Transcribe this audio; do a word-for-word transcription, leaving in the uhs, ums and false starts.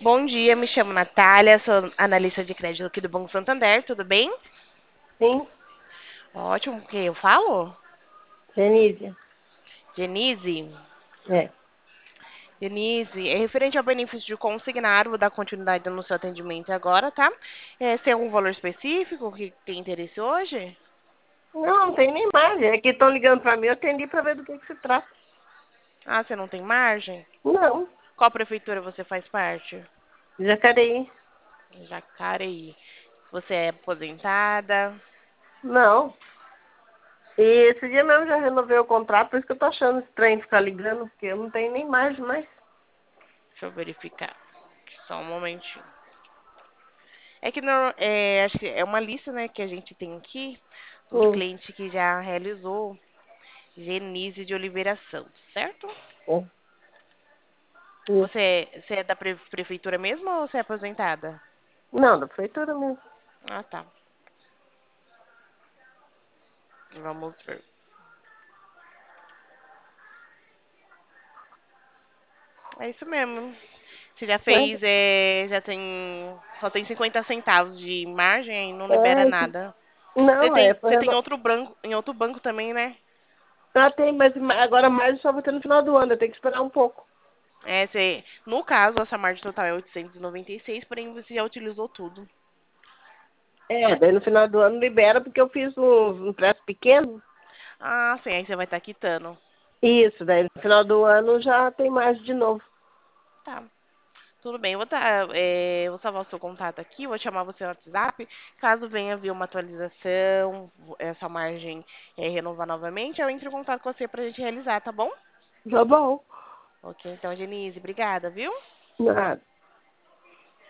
Bom dia, me chamo Natália, sou analista de crédito aqui do Banco Santander, tudo bem? Sim, Ótimo, o que eu falo? Genísia. Denise? É. Denise, é referente ao benefício de consignar, vou dar continuidade no seu atendimento agora, tá? É, você tem algum valor específico que tem interesse hoje? Não, não tem nem mais. É que estão ligando para mim, eu atendi para ver do que, que se trata. Ah, você não tem margem? Não, Qual prefeitura você faz parte? Jacareí. Jacareí. Você é aposentada? Não. E esse dia mesmo já renovei o contrato, por isso que eu tô achando estranho ficar ligando, porque eu não tenho nem mais, mais. Deixa eu verificar. Só um momentinho. É que não, é, acho que é uma lista, né, que a gente tem aqui dos Hum, clientes que já realizou Genise de Oliveira Santos, certo? é, isso. Você, você é da pre- prefeitura mesmo ou você é aposentada? Não, da prefeitura mesmo. Ah, tá. Vamos ver. É isso mesmo. Você já fez, é, já tem, só tem cinquenta centavos de margem e não É, libera é, esse- nada. Você não, é, tem, foi você tem reno... outro banco, em outro banco também, né? Ah, tem, mas ma- agora mais eu só vou ter no final do ano, eu tenho que esperar um pouco. É, você, no caso, a sua margem total é oitocentos e noventa e seis, porém você já utilizou tudo. É, daí no final do ano libera, porque eu fiz um, um preço pequeno. Ah, sim, aí você vai estar quitando. Isso, daí no final do ano já tem mais de novo. Tá, tudo bem. Eu vou, tá, é, vou salvar o seu contato aqui, vou chamar você no WhatsApp. Caso venha vir uma atualização, essa margem é, renovar novamente, eu entro em contato com você pra gente realizar, tá bom? Tá bom. Ok, então, Denise, obrigada, viu? Nada.